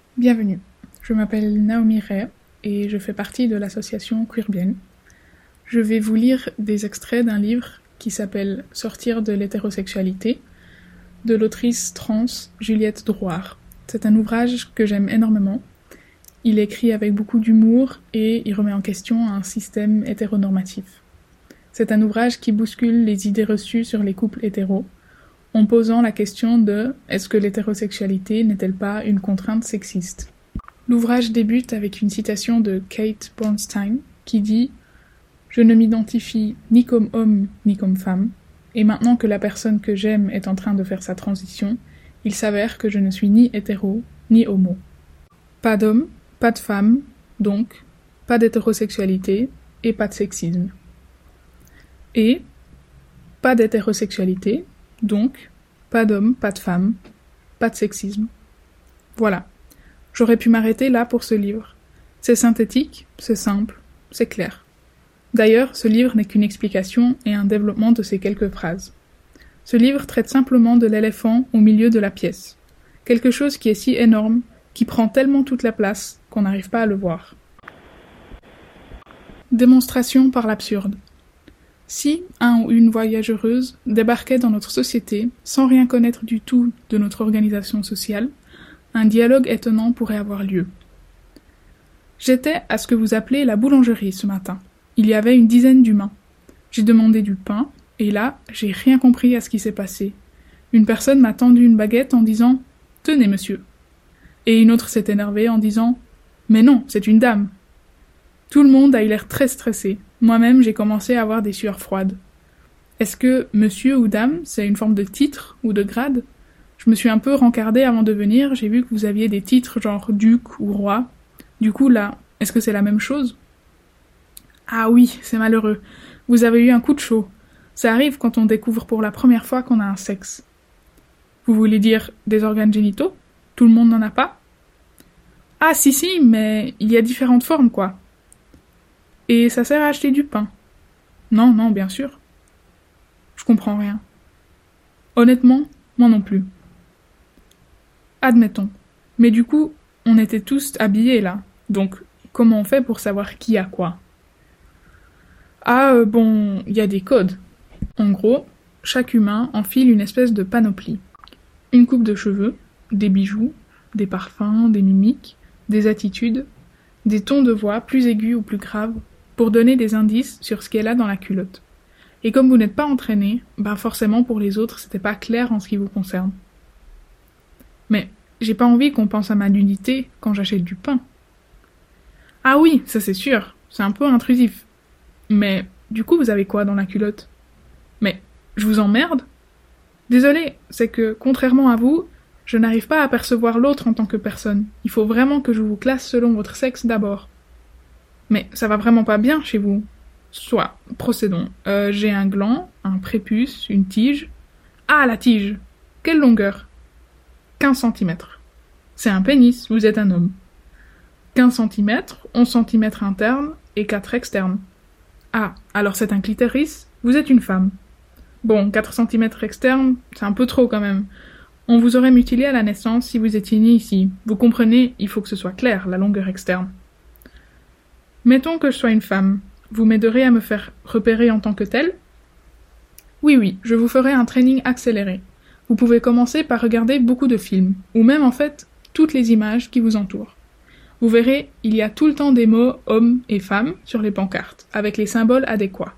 Bienvenue, je m'appelle Naomi Ray et je fais partie de l'association Queerbienne. Je vais vous lire des extraits d'un livre qui s'appelle « Sortir de l'hétérosexualité » de l'autrice trans Juliette Drouard. C'est un ouvrage que j'aime énormément. Il est écrit avec beaucoup d'humour et il remet en question un système hétéronormatif. C'est un ouvrage qui bouscule les idées reçues sur les couples hétéros, en posant la question de « est-ce que l'hétérosexualité n'est-elle pas une contrainte sexiste ?» L'ouvrage débute avec une citation de Kate Bornstein qui dit « Je ne m'identifie ni comme homme ni comme femme, et maintenant que la personne que j'aime est en train de faire sa transition, il s'avère que je ne suis ni hétéro ni homo. Pas d'homme, pas de femme, donc pas d'hétérosexualité et pas de sexisme. Et pas d'hétérosexualité, donc pas d'homme, pas de femme, pas de sexisme. Voilà. J'aurais pu m'arrêter là pour ce livre. C'est synthétique, c'est simple, c'est clair. D'ailleurs, ce livre n'est qu'une explication et un développement de ces quelques phrases. Ce livre traite simplement de l'éléphant au milieu de la pièce. Quelque chose qui est si énorme, qui prend tellement toute la place, qu'on n'arrive pas à le voir. Démonstration par l'absurde. Si un ou une voyageuse débarquait dans notre société sans rien connaître du tout de notre organisation sociale, un dialogue étonnant pourrait avoir lieu. J'étais à ce que vous appelez la boulangerie ce matin. Il y avait une dizaine d'humains. J'ai demandé du pain, et là, j'ai rien compris à ce qui s'est passé. Une personne m'a tendu une baguette en disant « Tenez, monsieur ». Et une autre s'est énervée en disant « Mais non, c'est une dame ». Tout le monde a eu l'air très stressé. Moi-même, j'ai commencé à avoir des sueurs froides. Est-ce que monsieur ou dame, c'est une forme de titre ou de grade ? Je me suis un peu rencardée avant de venir, j'ai vu que vous aviez des titres genre duc ou roi. Du coup, là, est-ce que c'est la même chose ? Ah oui, c'est malheureux. Vous avez eu un coup de chaud. Ça arrive quand on découvre pour la première fois qu'on a un sexe. Vous voulez dire des organes génitaux ? Tout le monde n'en a pas ? Ah si, mais il y a différentes formes, quoi. Et ça sert à acheter du pain. Non, bien sûr. Je comprends rien. Honnêtement, moi non plus. Admettons. Mais du coup, on était tous habillés là. Donc, comment on fait pour savoir qui a quoi ? Bon, il y a des codes. En gros, chaque humain enfile une espèce de panoplie. Une coupe de cheveux, des bijoux, des parfums, des mimiques, des attitudes, des tons de voix plus aigus ou plus graves, pour donner des indices sur ce qu'elle a dans la culotte. Et comme vous n'êtes pas entraîné, forcément pour les autres c'était pas clair en ce qui vous concerne. Mais j'ai pas envie qu'on pense à ma nudité quand j'achète du pain. Ah oui, ça c'est sûr, c'est un peu intrusif. Mais du coup vous avez quoi dans la culotte ? Mais je vous emmerde ? Désolé, c'est que contrairement à vous, je n'arrive pas à percevoir l'autre en tant que personne. Il faut vraiment que je vous classe selon votre sexe d'abord. Mais ça va vraiment pas bien chez vous. Soit, procédons. J'ai un gland, un prépuce, une tige. Ah, la tige ! Quelle longueur ? 15 cm. C'est un pénis, vous êtes un homme. 15 cm, 11 cm internes et 4 externes. Ah, alors c'est un clitoris, vous êtes une femme. Bon, 4 cm externes, c'est un peu trop quand même. On vous aurait mutilé à la naissance si vous étiez né ici. Vous comprenez, il faut que ce soit clair, la longueur externe. Mettons que je sois une femme. Vous m'aiderez à me faire repérer en tant que telle ? Oui, je vous ferai un training accéléré. Vous pouvez commencer par regarder beaucoup de films, ou même en fait, toutes les images qui vous entourent. Vous verrez, il y a tout le temps des mots « hommes » et « femmes » sur les pancartes, avec les symboles adéquats.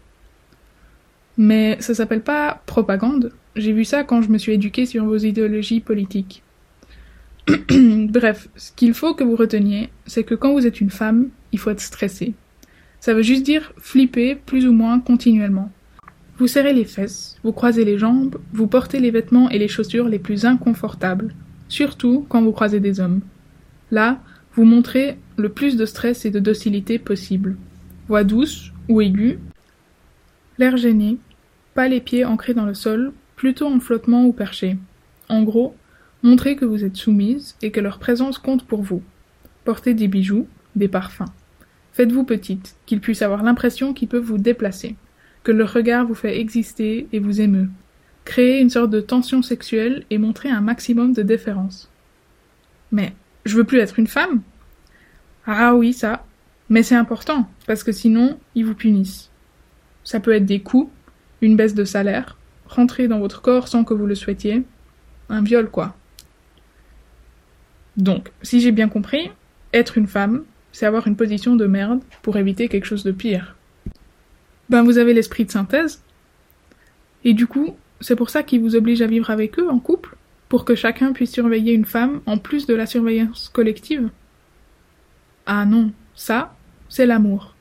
Mais ça s'appelle pas propagande. J'ai vu ça quand je me suis éduquée sur vos idéologies politiques. Bref, ce qu'il faut que vous reteniez, c'est que quand vous êtes une femme, il faut être stressé. Ça veut juste dire flipper plus ou moins continuellement. Vous serrez les fesses, vous croisez les jambes, vous portez les vêtements et les chaussures les plus inconfortables, surtout quand vous croisez des hommes. Là, vous montrez le plus de stress et de docilité possible. Voix douce ou aiguë, l'air gêné, pas les pieds ancrés dans le sol, plutôt en flottement ou perché. En gros, montrez que vous êtes soumise et que leur présence compte pour vous. Portez des bijoux, des parfums. Faites-vous petite, qu'ils puissent avoir l'impression qu'ils peuvent vous déplacer, que leur regard vous fait exister et vous émeut. Créez une sorte de tension sexuelle et montrez un maximum de déférence. Mais Je veux plus être une femme. Ah oui, ça. Mais c'est important, parce que sinon, ils vous punissent. Ça peut être des coups, une baisse de salaire, rentrer dans votre corps sans que vous le souhaitiez, un viol quoi. Donc, si j'ai bien compris, être une femme, c'est avoir une position de merde pour éviter quelque chose de pire. Ben vous avez l'esprit de synthèse. Et du coup, c'est pour ça qu'ils vous obligent à vivre avec eux en couple, pour que chacun puisse surveiller une femme en plus de la surveillance collective. Ah non, ça, c'est l'amour.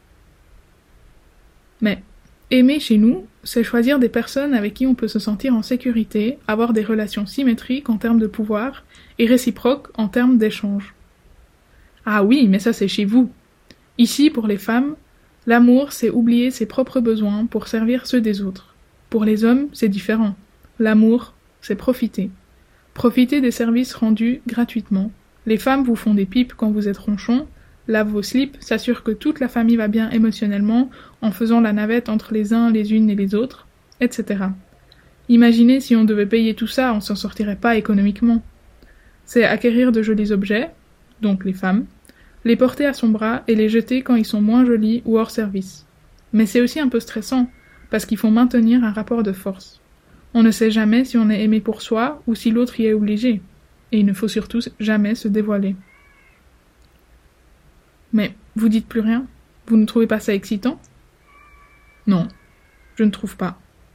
Mais aimer chez nous, c'est choisir des personnes avec qui on peut se sentir en sécurité, avoir des relations symétriques en termes de pouvoir et réciproques en termes d'échange. Ah oui, mais ça c'est chez vous. Ici, pour les femmes, l'amour c'est oublier ses propres besoins pour servir ceux des autres. Pour les hommes, c'est différent. L'amour, c'est profiter. Profiter des services rendus gratuitement. Les femmes vous font des pipes quand vous êtes ronchon, lavent vos slips, s'assurent que toute la famille va bien émotionnellement en faisant la navette entre les uns, les unes et les autres, etc. Imaginez si on devait payer tout ça, on s'en sortirait pas économiquement. C'est acquérir de jolis objets, donc les femmes, les porter à son bras et les jeter quand ils sont moins jolis ou hors service. Mais c'est aussi un peu stressant, parce qu'il faut maintenir un rapport de force. On ne sait jamais si on est aimé pour soi ou si l'autre y est obligé, et il ne faut surtout jamais se dévoiler. Mais vous dites plus rien? Vous ne trouvez pas ça excitant? Non, je ne trouve pas.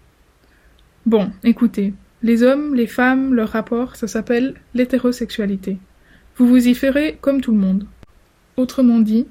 Bon, écoutez, les hommes, les femmes, leur rapport, ça s'appelle l'hétérosexualité. Vous vous y ferez comme tout le monde. Autrement dit,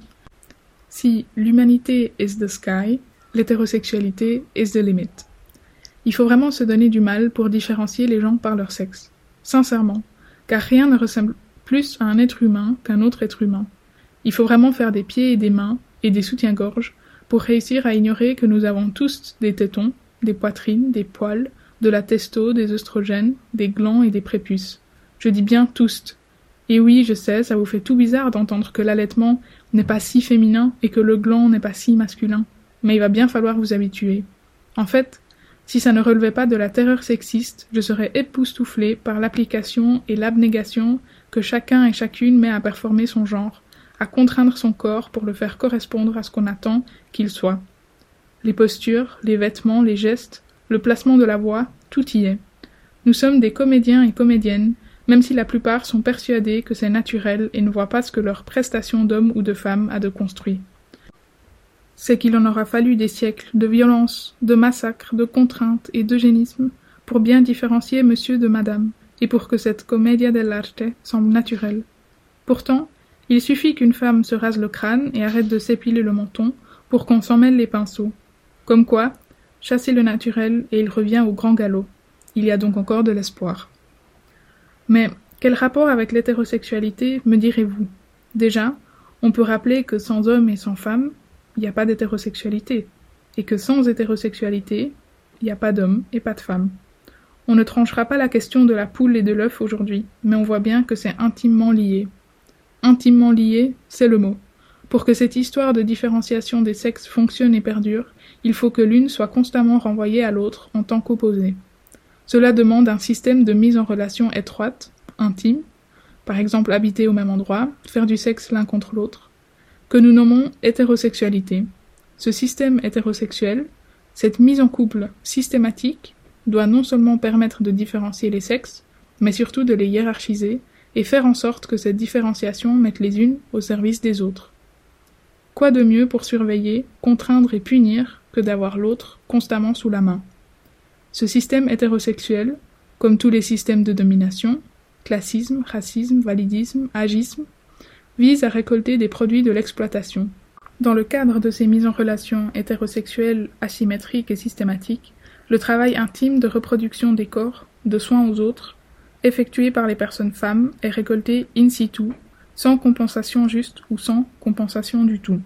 si l'humanité is the sky, l'hétérosexualité is the limit. Il faut vraiment se donner du mal pour différencier les gens par leur sexe. Sincèrement, car rien ne ressemble plus à un être humain qu'un autre être humain. Il faut vraiment faire des pieds et des mains et des soutiens-gorge pour réussir à ignorer que nous avons tous des tétons, des poitrines, des poils, de la testo, des œstrogènes, des glands et des prépuces. Je dis bien tous. Et oui, je sais, ça vous fait tout bizarre d'entendre que l'allaitement n'est pas si féminin et que le gland n'est pas si masculin. Mais il va bien falloir vous habituer. En fait, si ça ne relevait pas de la terreur sexiste, je serais époustouflée par l'application et l'abnégation que chacun et chacune met à performer son genre, à contraindre son corps pour le faire correspondre à ce qu'on attend qu'il soit. Les postures, les vêtements, les gestes, le placement de la voix, tout y est. Nous sommes des comédiens et comédiennes, même si la plupart sont persuadés que c'est naturel et ne voient pas ce que leur prestation d'homme ou de femme a de construit. C'est qu'il en aura fallu des siècles de violence, de massacres, de contraintes et d'eugénisme pour bien différencier monsieur de madame, et pour que cette commedia dell'arte semble naturelle. Pourtant, il suffit qu'une femme se rase le crâne et arrête de s'épiler le menton pour qu'on s'en mêle les pinceaux. Comme quoi, chassez le naturel et il revient au grand galop. Il y a donc encore de l'espoir. Mais quel rapport avec l'hétérosexualité, me direz-vous? Déjà, on peut rappeler que sans homme et sans femme, il n'y a pas d'hétérosexualité, et que sans hétérosexualité, il n'y a pas d'homme et pas de femme. On ne tranchera pas la question de la poule et de l'œuf aujourd'hui, mais on voit bien que c'est intimement lié. Intimement lié, c'est le mot. Pour que cette histoire de différenciation des sexes fonctionne et perdure, il faut que l'une soit constamment renvoyée à l'autre en tant qu'opposée. Cela demande un système de mise en relation étroite, intime, par exemple habiter au même endroit, faire du sexe l'un contre l'autre, que nous nommons hétérosexualité. Ce système hétérosexuel, cette mise en couple systématique, doit non seulement permettre de différencier les sexes, mais surtout de les hiérarchiser et faire en sorte que cette différenciation mette les unes au service des autres. Quoi de mieux pour surveiller, contraindre et punir que d'avoir l'autre constamment sous la main? Ce système hétérosexuel, comme tous les systèmes de domination, classisme, racisme, validisme, agisme, vise à récolter des produits de l'exploitation. Dans le cadre de ces mises en relation hétérosexuelles asymétriques et systématiques, le travail intime de reproduction des corps, de soins aux autres, effectué par les personnes femmes est récolté in situ, sans compensation juste ou sans compensation du tout.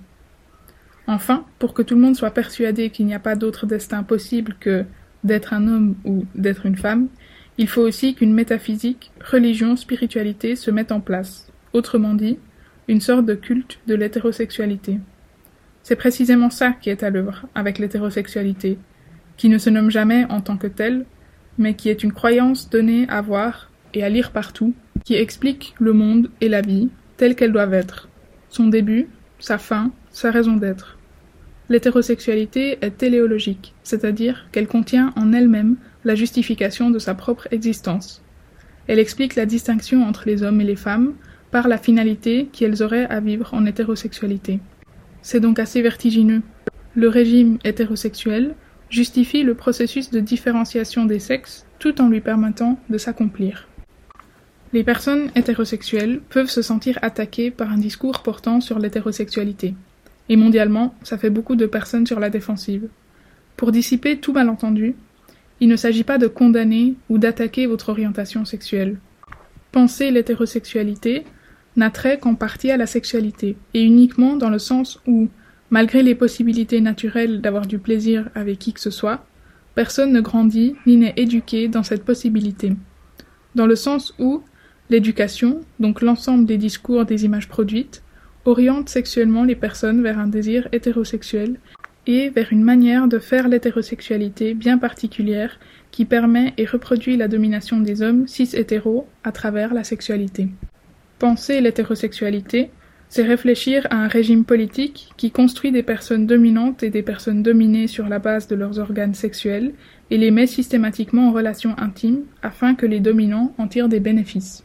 Enfin, pour que tout le monde soit persuadé qu'il n'y a pas d'autre destin possible que d'être un homme ou d'être une femme, il faut aussi qu'une métaphysique, religion, spiritualité se mette en place, autrement dit, une sorte de culte de l'hétérosexualité. C'est précisément ça qui est à l'œuvre avec l'hétérosexualité, qui ne se nomme jamais en tant que telle, mais qui est une croyance donnée à voir et à lire partout, qui explique le monde et la vie, telles qu'elles doivent être. Son début, sa fin, sa raison d'être. L'hétérosexualité est téléologique, c'est-à-dire qu'elle contient en elle-même la justification de sa propre existence. Elle explique la distinction entre les hommes et les femmes par la finalité qu'elles auraient à vivre en hétérosexualité. C'est donc assez vertigineux. Le régime hétérosexuel justifie le processus de différenciation des sexes tout en lui permettant de s'accomplir. Les personnes hétérosexuelles peuvent se sentir attaquées par un discours portant sur l'hétérosexualité. Et mondialement, ça fait beaucoup de personnes sur la défensive. Pour dissiper tout malentendu, il ne s'agit pas de condamner ou d'attaquer votre orientation sexuelle. Penser l'hétérosexualité n'a trait qu'en partie à la sexualité, et uniquement dans le sens où, malgré les possibilités naturelles d'avoir du plaisir avec qui que ce soit, personne ne grandit ni n'est éduqué dans cette possibilité. Dans le sens où l'éducation, donc l'ensemble des discours des images produites, oriente sexuellement les personnes vers un désir hétérosexuel et vers une manière de faire l'hétérosexualité bien particulière qui permet et reproduit la domination des hommes cis-hétéros à travers la sexualité. Penser l'hétérosexualité, c'est réfléchir à un régime politique qui construit des personnes dominantes et des personnes dominées sur la base de leurs organes sexuels et les met systématiquement en relation intime afin que les dominants en tirent des bénéfices.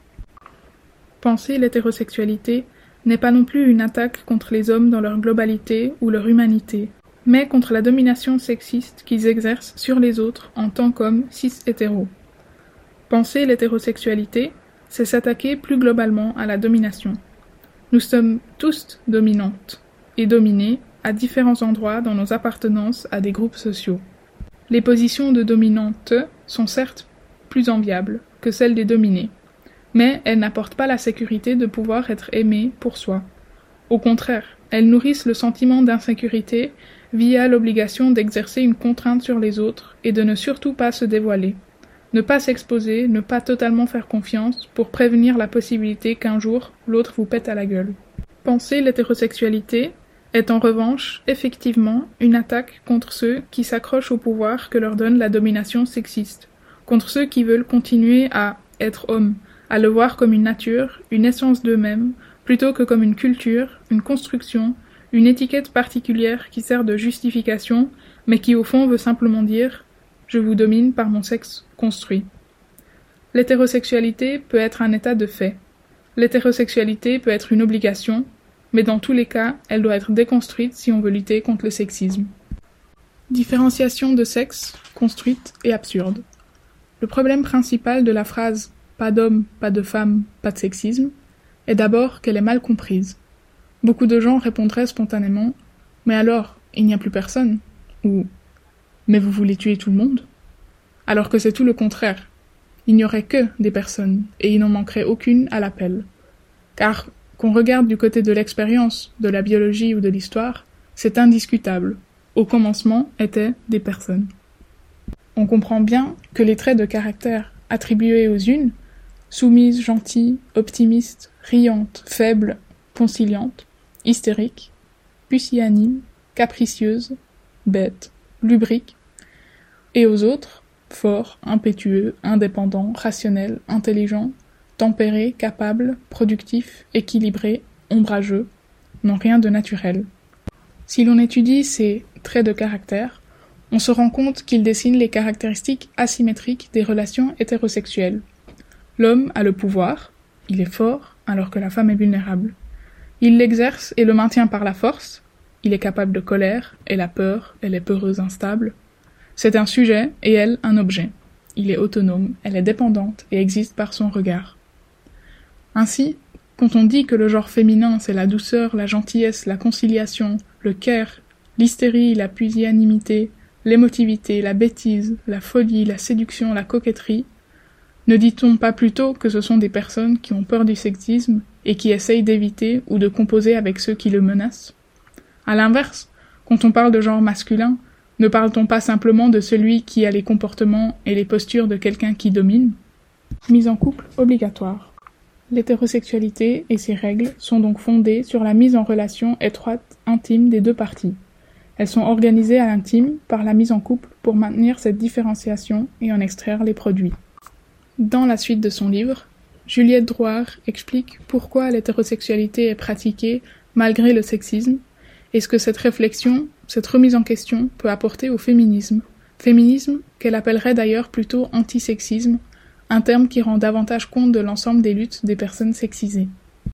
Penser l'hétérosexualité n'est pas non plus une attaque contre les hommes dans leur globalité ou leur humanité, mais contre la domination sexiste qu'ils exercent sur les autres en tant qu'hommes cis-hétéros. Penser l'hétérosexualité, c'est s'attaquer plus globalement à la domination. Nous sommes tous dominantes et dominés à différents endroits dans nos appartenances à des groupes sociaux. Les positions de dominantes sont certes plus enviables que celles des dominés, mais elles n'apportent pas la sécurité de pouvoir être aimées pour soi. Au contraire, elles nourrissent le sentiment d'insécurité via l'obligation d'exercer une contrainte sur les autres et de ne surtout pas se dévoiler. Ne pas s'exposer, ne pas totalement faire confiance pour prévenir la possibilité qu'un jour l'autre vous pète à la gueule. Penser l'hétérosexualité est en revanche effectivement une attaque contre ceux qui s'accrochent au pouvoir que leur donne la domination sexiste, contre ceux qui veulent continuer à être hommes, à le voir comme une nature, une essence d'eux-mêmes, plutôt que comme une culture, une construction, une étiquette particulière qui sert de justification, mais qui au fond veut simplement dire « je vous domine par mon sexe construit ». L'hétérosexualité peut être un état de fait. L'hétérosexualité peut être une obligation, mais dans tous les cas, elle doit être déconstruite si on veut lutter contre le sexisme. Différenciation de sexe, construite et absurde. Le problème principal de la phrase « pas d'homme, pas de femme, pas de sexisme » est d'abord qu'elle est mal comprise. Beaucoup de gens répondraient spontanément « mais alors, il n'y a plus personne » ou « mais vous voulez tuer tout le monde ?» alors que c'est tout le contraire. Il n'y aurait que des personnes, et il n'en manquerait aucune à l'appel. Car, qu'on regarde du côté de l'expérience, de la biologie ou de l'histoire, c'est indiscutable. Au commencement étaient des personnes. On comprend bien que les traits de caractère attribués aux unes, soumises, gentilles, optimistes, riantes, faibles, conciliantes, hystériques, pusillanime, capricieuses, bêtes, lubriques, et aux autres, forts, impétueux, indépendants, rationnels, intelligents, tempérés, capables, productifs, équilibrés, ombrageux, n'ont rien de naturel. Si l'on étudie ces traits de caractère, on se rend compte qu'ils dessinent les caractéristiques asymétriques des relations hétérosexuelles. L'homme a le pouvoir, il est fort, alors que la femme est vulnérable. Il l'exerce et le maintient par la force, il est capable de colère, elle a peur, elle est peureuse instable. C'est un sujet et elle un objet. Il est autonome, elle est dépendante et existe par son regard. Ainsi, quand on dit que le genre féminin c'est la douceur, la gentillesse, la conciliation, le care, l'hystérie, la pusillanimité, l'émotivité, la bêtise, la folie, la séduction, la coquetterie, ne dit-on pas plutôt que ce sont des personnes qui ont peur du sexisme et qui essayent d'éviter ou de composer avec ceux qui le menacent? À l'inverse, quand on parle de genre masculin, ne parle-t-on pas simplement de celui qui a les comportements et les postures de quelqu'un qui domine? Mise en couple obligatoire. L'hétérosexualité et ses règles sont donc fondées sur la mise en relation étroite, intime des deux parties. Elles sont organisées à l'intime par la mise en couple pour maintenir cette différenciation et en extraire les produits. Dans la suite de son livre, Juliette Drouhard explique pourquoi l'hétérosexualité est pratiquée malgré le sexisme, et ce que cette réflexion, cette remise en question peut apporter au féminisme. Féminisme qu'elle appellerait d'ailleurs plutôt antisexisme, un terme qui rend davantage compte de l'ensemble des luttes des personnes sexisées.